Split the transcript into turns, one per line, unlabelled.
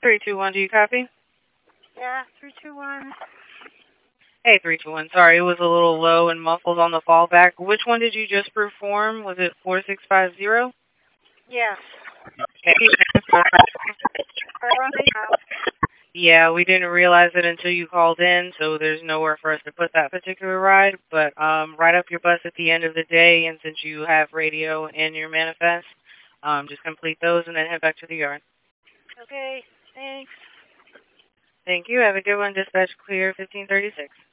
321, do you copy?
Yeah, 321.
Hey, 321. Sorry, it was a little low and muffled on the fallback. Which one did you just perform? Was it 4650?
Yes.
Okay. Yeah, we didn't realize it until you called in, so there's nowhere for us to put that particular ride. But write up your bus at the end of the day, and since you have radio in your manifest, just complete those and then head back to the yard.
Okay, thanks.
Thank you. Have a good one. Dispatch clear 1536.